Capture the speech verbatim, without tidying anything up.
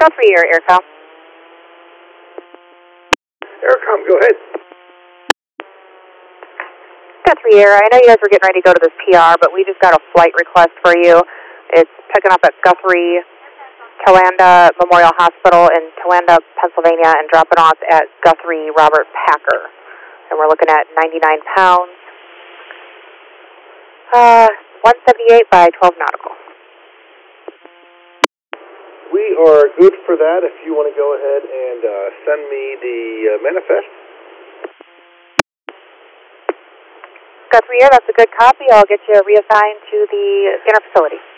Guthrie Air, Aircom. Aircom, go ahead. Guthrie Air, I know you guys were getting ready to go to this P R, but we just got a flight request for you. It's picking up at Guthrie Towanda Memorial Hospital in Towanda, Pennsylvania, and dropping off at Guthrie Robert Packer. And we're looking at ninety-nine pounds, uh, one seventy-eight by twelve nautical. We are good for that if you want to go ahead and uh, send me the uh, manifest. Guthrie Air, that's a good copy. I'll get you reassigned to the scanner facility.